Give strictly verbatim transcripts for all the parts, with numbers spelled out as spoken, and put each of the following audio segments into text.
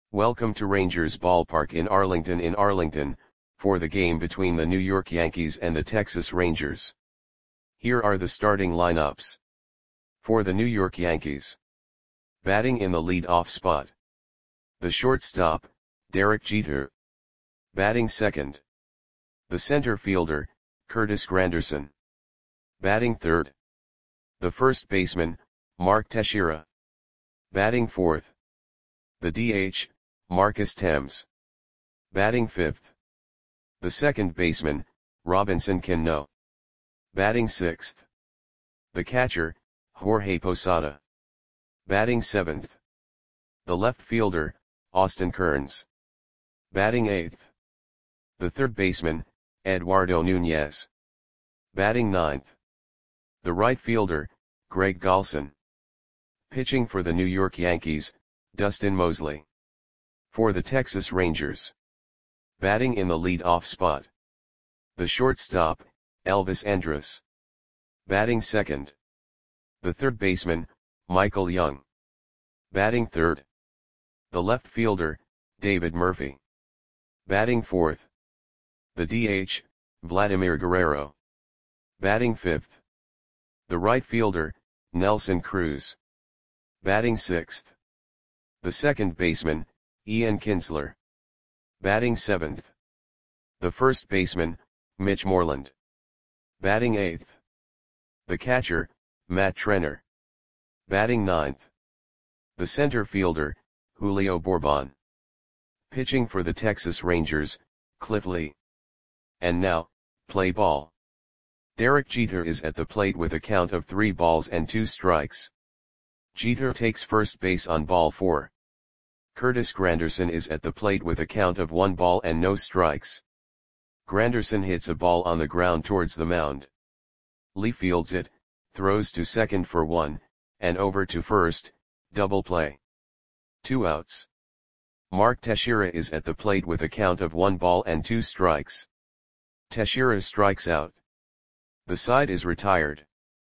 Welcome to Rangers Ballpark in Arlington in Arlington, for the game between the New York Yankees and the Texas Rangers. Here are the starting lineups. For the New York Yankees. Batting in the lead-off spot. The shortstop, Derek Jeter. Batting second. The center fielder, Curtis Granderson. Batting third. The first baseman, Mark Teixeira. Batting fourth. The D H, Marcus Thames. Batting fifth. The second baseman, Robinson Cano. Batting sixth. The catcher, Jorge Posada. Batting seventh. The left fielder, Austin Kearns. Batting eighth. The third baseman, Eduardo Nunez. Batting ninth. The right fielder, Greg Golson. Pitching for the New York Yankees, Dustin Mosley. For the Texas Rangers. Batting in the lead-off spot. The shortstop, Elvis Andrus. Batting second. The third baseman, Michael Young. Batting third. The left fielder, David Murphy. Batting fourth. The D H, Vladimir Guerrero. Batting fifth. The right fielder, Nelson Cruz. Batting sixth. The second baseman, Ian Kinsler. Batting seventh. The first baseman, Mitch Moreland. Batting eighth. The catcher, Matt Trenner. Batting ninth. The center fielder, Julio Bourbon. Pitching for the Texas Rangers, Cliff Lee. And now, play ball. Derek Jeter is at the plate with a count of three balls and two strikes. Jeter takes first base on ball four. Curtis Granderson is at the plate with a count of one ball and no strikes. Granderson hits a ball on the ground towards the mound. Lee fields it, throws to second for one, and over to first, double play. Two outs. Mark Teixeira is at the plate with a count of one ball and two strikes. Teixeira strikes out. The side is retired.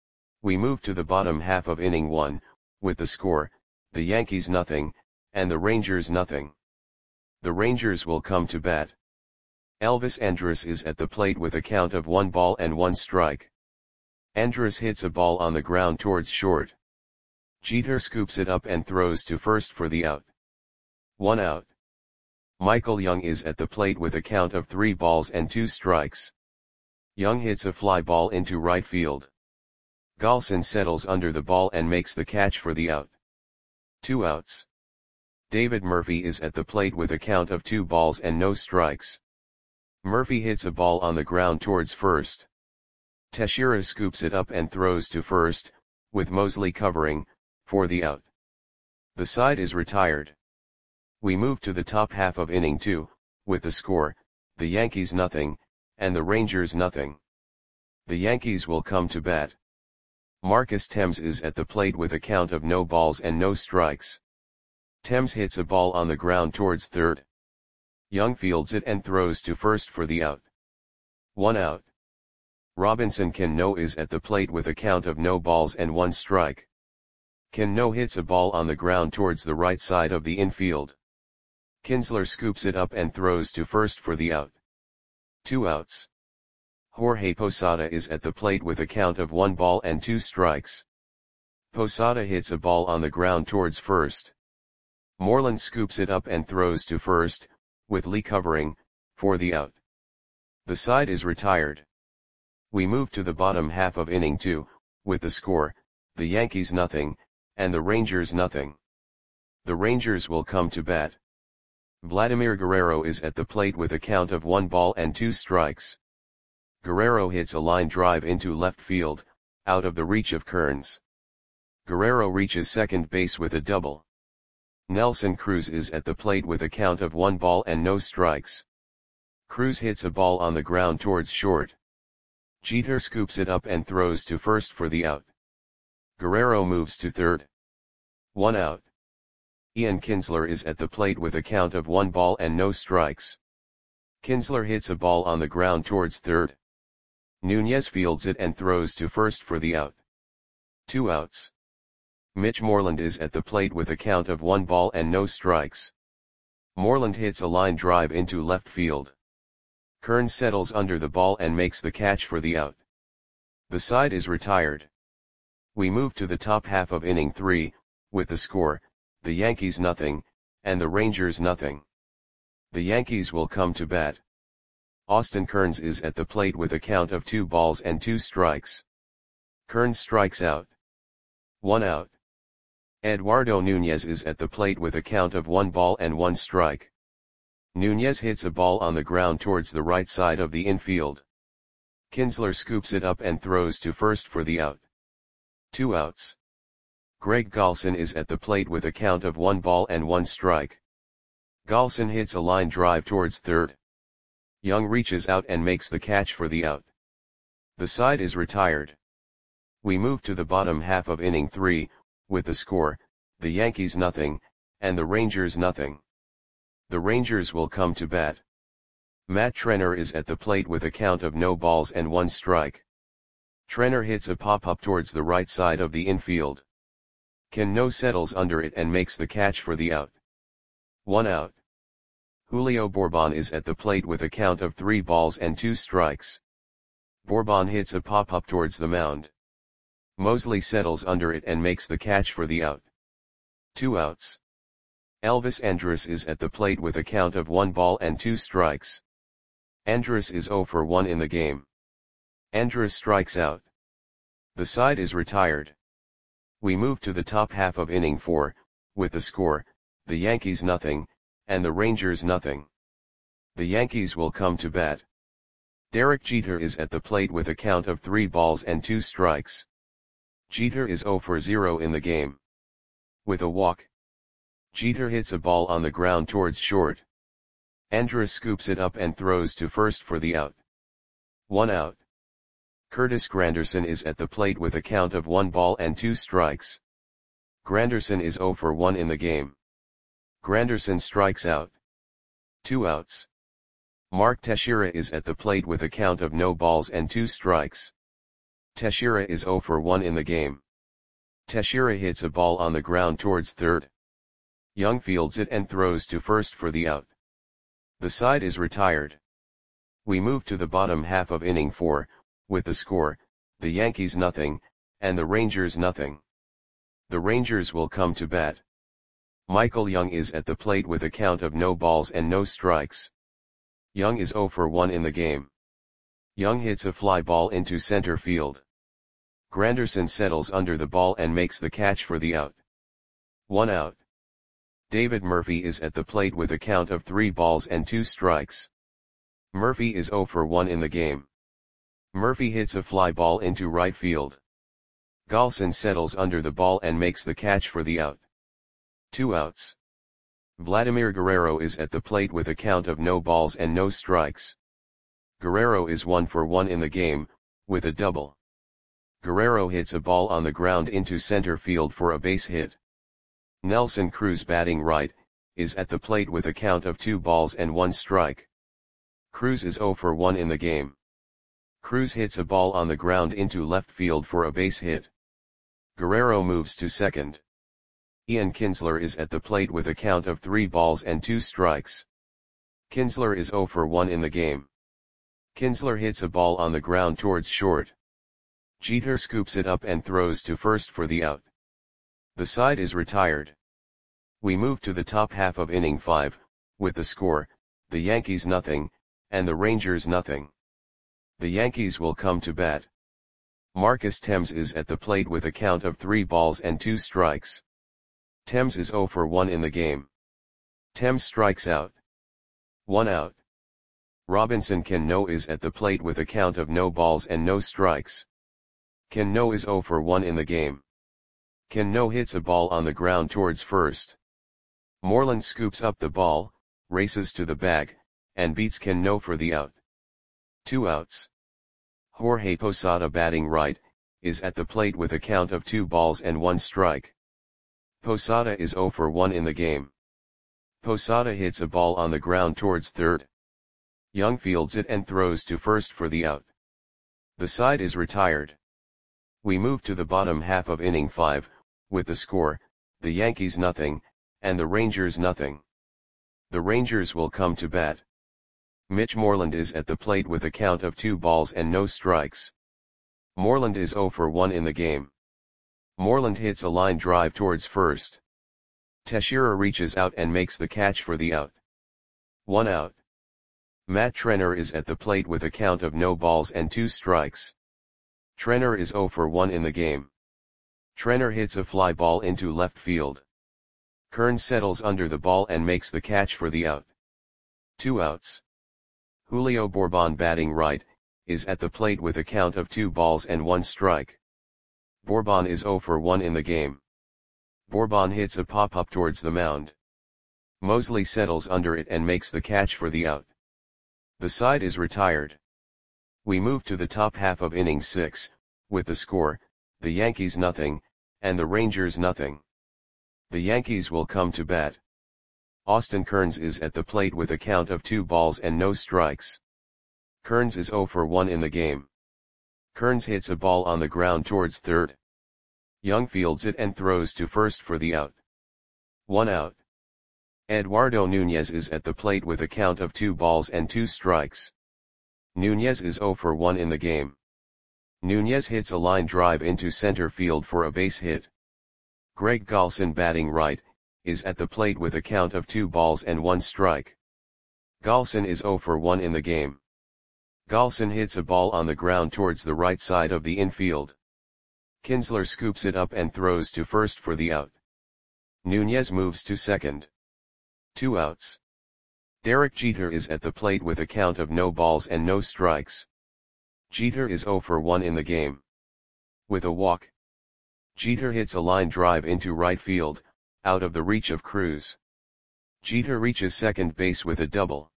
We move to the bottom half of inning one, with the score, the Yankees nothing, and the Rangers nothing. The Rangers will come to bat. Elvis Andrus is at the plate with a count of one ball and one strike. Andrus hits a ball on the ground towards short. Jeter scoops it up and throws to first for the out. One out. Michael Young is at the plate with a count of three balls and two strikes. Young hits a fly ball into right field. Golson settles under the ball and makes the catch for the out. Two outs. David Murphy is at the plate with a count of two balls and no strikes. Murphy hits a ball on the ground towards first. Teixeira scoops it up and throws to first, with Mosley covering, for the out. The side is retired. We move to the top half of inning two, with the score, the Yankees nothing, and the Rangers nothing. The Yankees will come to bat. Marcus Thames is at the plate with a count of no balls and no strikes. Thames hits a ball on the ground towards third. Young fields it and throws to first for the out. One out. Robinson Cano is at the plate with a count of no balls and one strike. Cano hits a ball on the ground towards the right side of the infield. Kinsler scoops it up and throws to first for the out. Two outs. Jorge Posada is at the plate with a count of one ball and two strikes. Posada hits a ball on the ground towards first. Moreland scoops it up and throws to first, with Lee covering, for the out. The side is retired. We move to the bottom half of inning two, with the score, the Yankees nothing, and the Rangers nothing. The Rangers will come to bat. Vladimir Guerrero is at the plate with a count of one ball and two strikes. Guerrero hits a line drive into left field, out of the reach of Kearns. Guerrero reaches second base with a double. Nelson Cruz is at the plate with a count of one ball and no strikes. Cruz hits a ball on the ground towards short. Jeter scoops it up and throws to first for the out. Guerrero moves to third. One out. Ian Kinsler is at the plate with a count of one ball and no strikes. Kinsler hits a ball on the ground towards third. Nunez fields it and throws to first for the out. Two outs. Mitch Moreland is at the plate with a count of one ball and no strikes. Moreland hits a line drive into left field. Kearns settles under the ball and makes the catch for the out. The side is retired. We move to the top half of inning three, with the score, the Yankees nothing, and the Rangers nothing. The Yankees will come to bat. Austin Kearns is at the plate with a count of two balls and two strikes. Kearns strikes out. One out. Eduardo Nunez is at the plate with a count of one ball and one strike. Nunez hits a ball on the ground towards the right side of the infield. Kinsler scoops it up and throws to first for the out. Two outs. Greg Golson is at the plate with a count of one ball and one strike. Golson hits a line drive towards third. Young reaches out and makes the catch for the out. The side is retired. We move to the bottom half of inning three, with the score, the Yankees nothing, and the Rangers nothing. The Rangers will come to bat. Matt Trenner is at the plate with a count of no balls and one strike. Trenner hits a pop-up towards the right side of the infield. Cano settles under it and makes the catch for the out. One out. Julio Bourbon is at the plate with a count of three balls and two strikes. Bourbon hits a pop-up towards the mound. Mosley settles under it and makes the catch for the out. Two outs. Elvis Andrus is at the plate with a count of one ball and two strikes. Andrus is zero for one in the game. Andrus strikes out. The side is retired. We move to the top half of inning four, with the score, the Yankees nothing, and the Rangers nothing. The Yankees will come to bat. Derek Jeter is at the plate with a count of three balls and two strikes. Jeter is zero for zero in the game. With a walk, Jeter hits a ball on the ground towards short. Andrus scoops it up and throws to first for the out. One out. Curtis Granderson is at the plate with a count of one ball and two strikes. Granderson is zero for one in the game. Granderson strikes out. Two outs. Mark Teixeira is at the plate with a count of no balls and two strikes. Teixeira is zero for one in the game. Teixeira hits a ball on the ground towards third. Young fields it and throws to first for the out. The side is retired. We move to the bottom half of inning four, with the score, the Yankees nothing, and the Rangers nothing. The Rangers will come to bat. Michael Young is at the plate with a count of no balls and no strikes. Young is zero for one in the game. Young hits a fly ball into center field. Granderson settles under the ball and makes the catch for the out. One out. David Murphy is at the plate with a count of three balls and two strikes. Murphy is zero for one in the game. Murphy hits a fly ball into right field. Golson settles under the ball and makes the catch for the out. Two outs. Vladimir Guerrero is at the plate with a count of no balls and no strikes. Guerrero is one for one in the game, with a double. Guerrero hits a ball on the ground into center field for a base hit. Nelson Cruz, batting right, is at the plate with a count of two balls and one strike. Cruz is zero for one in the game. Cruz hits a ball on the ground into left field for a base hit. Guerrero moves to second. Ian Kinsler is at the plate with a count of three balls and two strikes. Kinsler is zero for one in the game. Kinsler hits a ball on the ground towards short. Jeter scoops it up and throws to first for the out. The side is retired. We move to the top half of inning five, with the score, the Yankees nothing, and the Rangers nothing. The Yankees will come to bat. Marcus Thames is at the plate with a count of three balls and two strikes. Thames is zero for one in the game. Thames strikes out. One out. Robinson Cano is at the plate with a count of no balls and no strikes. Cano is zero for one in the game. Cano hits a ball on the ground towards first. Moreland scoops up the ball, races to the bag, and beats Cano for the out. Two outs. Jorge Posada, batting right, is at the plate with a count of two balls and one strike. Posada is zero for one in the game. Posada hits a ball on the ground towards third. Young fields it and throws to first for the out. The side is retired. We move to the bottom half of inning five, with the score, the Yankees nothing, and the Rangers nothing. The Rangers will come to bat. Mitch Moreland is at the plate with a count of two balls and no strikes. Moreland is zero for one in the game. Moreland hits a line drive towards first. Teixeira reaches out and makes the catch for the out. One out. Matt Trenner is at the plate with a count of no balls and two strikes. Trenner is zero for one in the game. Trenner hits a fly ball into left field. Kearns settles under the ball and makes the catch for the out. Two outs. Julio Bourbon, batting right, is at the plate with a count of two balls and one strike. Bourbon is zero for one in the game. Bourbon hits a pop-up towards the mound. Mosley settles under it and makes the catch for the out. The side is retired. We move to the top half of inning six, with the score, the Yankees nothing, and the Rangers nothing. The Yankees will come to bat. Austin Kearns is at the plate with a count of two balls and no strikes. Kearns is zero for one in the game. Kearns hits a ball on the ground towards third. Young fields it and throws to first for the out. One out. Eduardo Nunez is at the plate with a count of two balls and two strikes. Nunez is zero for one in the game. Nunez hits a line drive into center field for a base hit. Greg Golson, batting right, is at the plate with a count of two balls and one strike. Golson is zero for one in the game. Golson hits a ball on the ground towards the right side of the infield. Kinsler scoops it up and throws to first for the out. Nunez moves to second. Two outs. Derek Jeter is at the plate with a count of no balls and no strikes. Jeter is zero for one in the game. With a walk. Jeter hits a line drive into right field, out of the reach of Cruz. Jeter reaches second base with a double.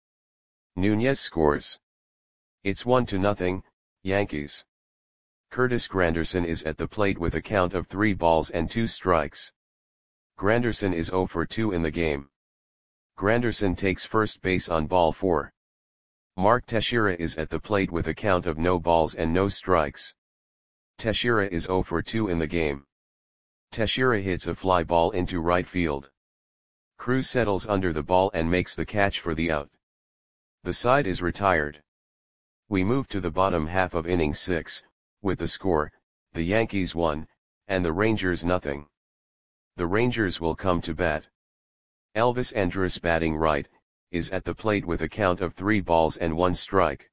Nunez scores. It's one to nothing, Yankees. Curtis Granderson is at the plate with a count of three balls and two strikes. Granderson is zero for two in the game. Granderson takes first base on ball four. Mark Teixeira is at the plate with a count of no balls and no strikes. Teixeira is zero for two in the game. Teixeira hits a fly ball into right field. Cruz settles under the ball and makes the catch for the out. The side is retired. We move to the bottom half of inning six, with the score, the Yankees one, and the Rangers nothing. The Rangers will come to bat. Elvis Andrus, batting right, is at the plate with a count of three balls and one strike.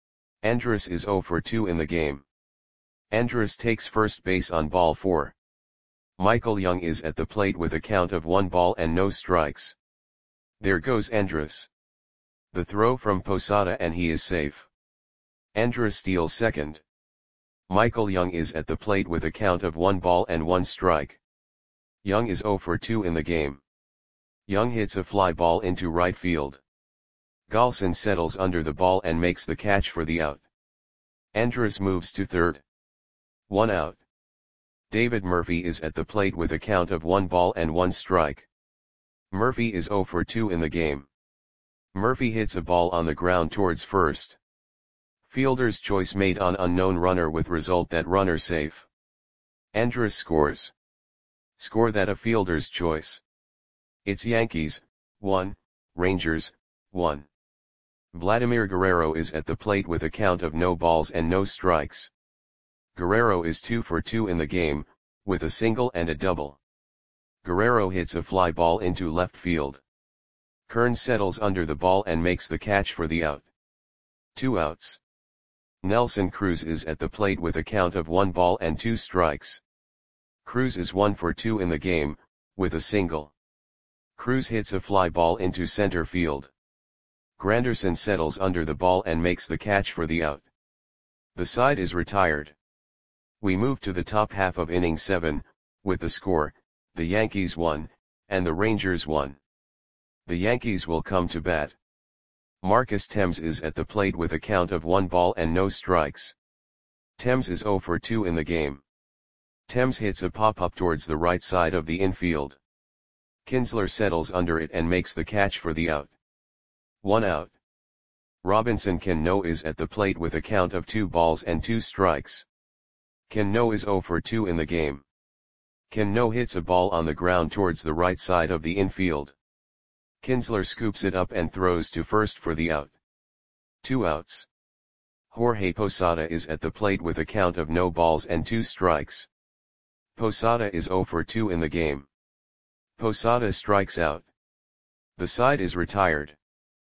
Andrus is zero for two in the game. Andrus takes first base on ball four. Michael Young is at the plate with a count of one ball and no strikes. There goes Andrus. The throw from Posada and he is safe. Andrus steals second. Michael Young is at the plate with a count of one ball and one strike. Young is zero for two in the game. Young hits a fly ball into right field. Golson settles under the ball and makes the catch for the out. Andrus moves to third. One out. David Murphy is at the plate with a count of one ball and one strike. Murphy is zero for two in the game. Murphy hits a ball on the ground towards first. Fielder's choice made on unknown runner with result that runner safe. Andrus scores. Score that a fielder's choice. It's Yankees, one, Rangers, one. Vladimir Guerrero is at the plate with a count of no balls and no strikes. Guerrero is two for two in the game, with a single and a double. Guerrero hits a fly ball into left field. Kearns settles under the ball and makes the catch for the out. Two outs. Nelson Cruz is at the plate with a count of one ball and two strikes. Cruz is one for two in the game, with a single. Cruz hits a fly ball into center field. Granderson settles under the ball and makes the catch for the out. The side is retired. We move to the top half of inning seven, with the score, the Yankees one, and the Rangers one. The Yankees will come to bat. Marcus Thames is at the plate with a count of one ball and no strikes. Thames is zero for two in the game. Thames hits a pop-up towards the right side of the infield. Kinsler settles under it and makes the catch for the out. One out. Robinson Cano is at the plate with a count of two balls and two strikes. Cano is zero for two in the game. Cano hits a ball on the ground towards the right side of the infield. Kinsler scoops it up and throws to first for the out. Two outs. Jorge Posada is at the plate with a count of no balls and two strikes. Posada is oh for two in the game. Posada strikes out. The side is retired.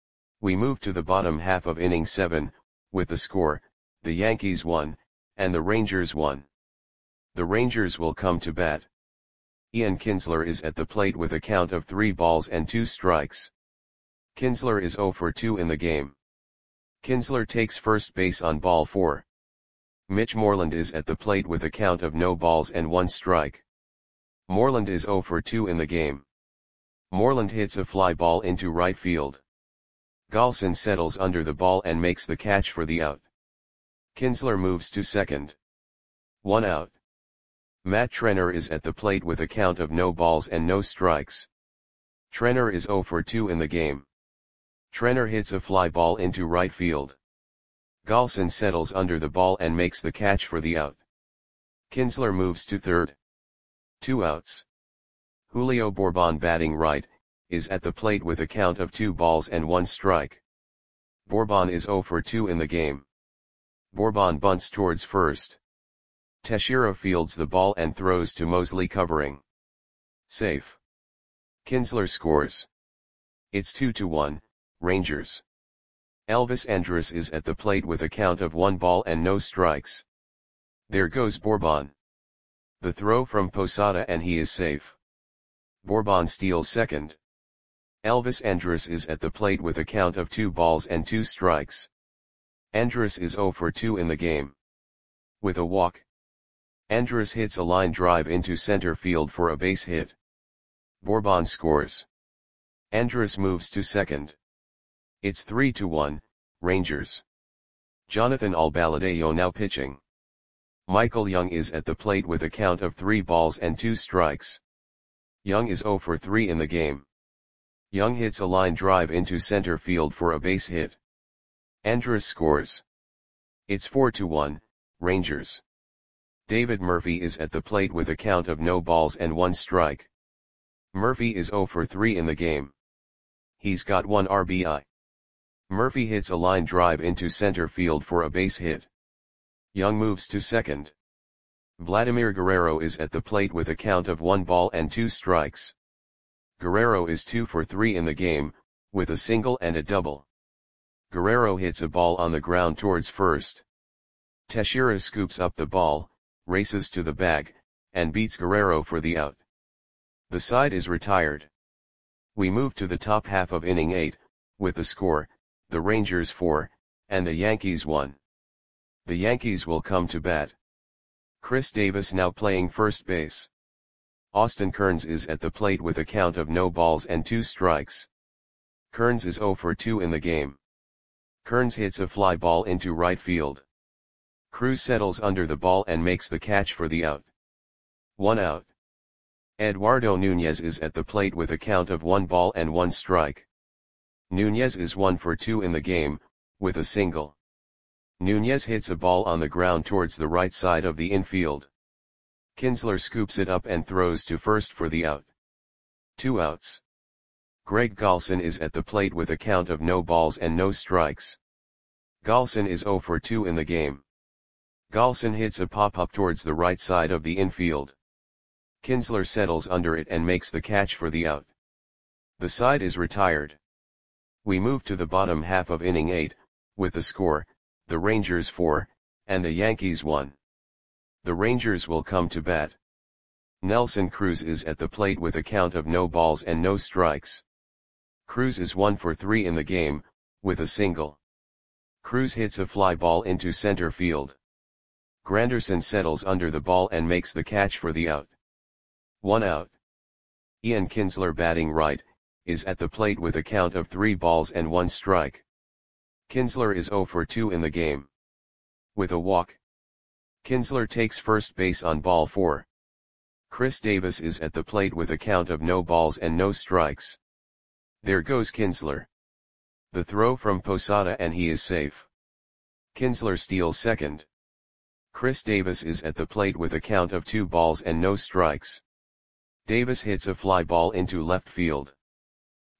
We move to the bottom half of inning seven, with the score, the Yankees won, and the Rangers won. The Rangers will come to bat. Ian Kinsler is at the plate with a count of three balls and two strikes. Kinsler is oh for two in the game. Kinsler takes first base on ball four. Mitch Moreland is at the plate with a count of no balls and one strike. Moreland is oh for two in the game. Moreland hits a fly ball into right field. Galson settles under the ball and makes the catch for the out. Kinsler moves to second. One out. Matt Trenner is at the plate with a count of no balls and no strikes. Trenner is oh for two in the game. Trenner hits a fly ball into right field. Galson settles under the ball and makes the catch for the out. Kinsler moves to third. Two outs. Julio Bourbon, batting right, is at the plate with a count of two balls and one strike. Bourbon is oh for two in the game. Bourbon bunts towards first. Teixeira fields the ball and throws to Mosley, covering. Safe. Kinsler scores. It's two to one, Rangers. Elvis Andrus is at the plate with a count of one ball and no strikes. There goes Bourbon. The throw from Posada and he is safe. Bourbon steals second. Elvis Andrus is at the plate with a count of two balls and two strikes. Andrus is oh for two in the game. With a walk, Andrus hits a line drive into center field for a base hit. Bourbon scores. Andrus moves to second. It's three to one, Rangers. Jonathan Albaladejo now pitching. Michael Young is at the plate with a count of three balls and two strikes. Young is oh for three in the game. Young hits a line drive into center field for a base hit. Andrus scores. It's four to one, Rangers. David Murphy is at the plate with a count of no balls and one strike. Murphy is oh for three in the game. He's got one R B I. Murphy hits a line drive into center field for a base hit. Young moves to second. Vladimir Guerrero is at the plate with a count of one ball and two strikes. Guerrero is two for three in the game, with a single and a double. Guerrero hits a ball on the ground towards first. Teixeira scoops up the ball, races to the bag, and beats Guerrero for the out. The side is retired. We move to the top half of inning eight, with the score, the Rangers four, and the Yankees one. The Yankees will come to bat. Chris Davis now playing first base. Austin Kearns is at the plate with a count of no balls and two strikes. Kearns is oh for two in the game. Kearns hits a fly ball into right field. Cruz settles under the ball and makes the catch for the out. One out. Eduardo Nunez is at the plate with a count of one ball and one strike. Nunez is one for two in the game, with a single. Nunez hits a ball on the ground towards the right side of the infield. Kinsler scoops it up and throws to first for the out. Two outs. Greg Galson is at the plate with a count of no balls and no strikes. Galson is oh for two in the game. Galson hits a pop-up towards the right side of the infield. Kinsler settles under it and makes the catch for the out. The side is retired. We move to the bottom half of inning eight, with the score, the Rangers four, and the Yankees one. The Rangers will come to bat. Nelson Cruz is at the plate with a count of no balls and no strikes. Cruz is one for three in the game, with a single. Cruz hits a fly ball into center field. Granderson settles under the ball and makes the catch for the out. One out. Ian Kinsler, batting right, is at the plate with a count of three balls and one strike. Kinsler is oh for two in the game. With a walk, Kinsler takes first base on ball four. Chris Davis is at the plate with a count of no balls and no strikes. There goes Kinsler. The throw from Posada and he is safe. Kinsler steals second. Chris Davis is at the plate with a count of two balls and no strikes. Davis hits a fly ball into left field.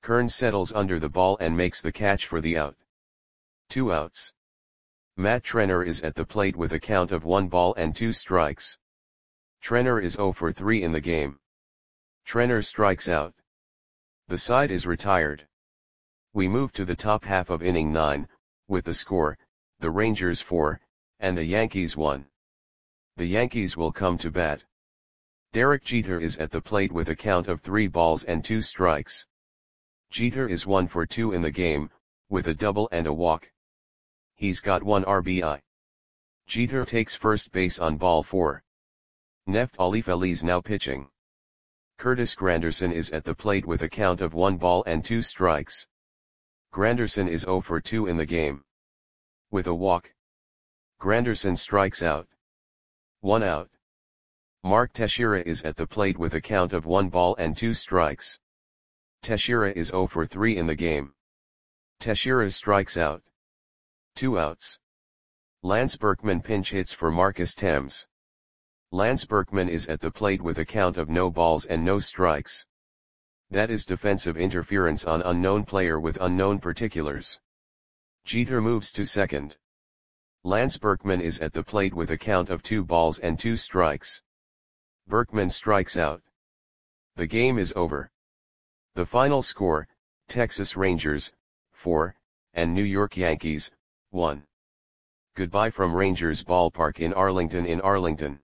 Kern settles under the ball and makes the catch for the out. Two outs. Matt Trenner is at the plate with a count of one ball and two strikes. Trenner is zero for three in the game. Trenner strikes out. The side is retired. We move to the top half of inning nine, with the score, the Rangers four, and the Yankees one. The Yankees will come to bat. Derek Jeter is at the plate with a count of three balls and two strikes. Jeter is one for two in the game, with a double and a walk. He's got one R B I. Jeter takes first base on ball four. Neftali Feliz now pitching. Curtis Granderson is at the plate with a count of one ball and two strikes. Granderson is zero for two in the game. With a walk. Granderson strikes out. One out. Mark Teixeira is at the plate with a count of one ball and two strikes. Teixeira is zero for three in the game. Teixeira strikes out. Two outs. Lance Berkman pinch hits for Marcus Thames. Lance Berkman is at the plate with a count of no balls and no strikes. That is defensive interference on unknown player with unknown particulars. Jeter moves to second. Lance Berkman is at the plate with a count of two balls and two strikes. Berkman strikes out. The game is over. The final score, Texas Rangers, four, and New York Yankees, one. Goodbye from Rangers Ballpark in Arlington in Arlington.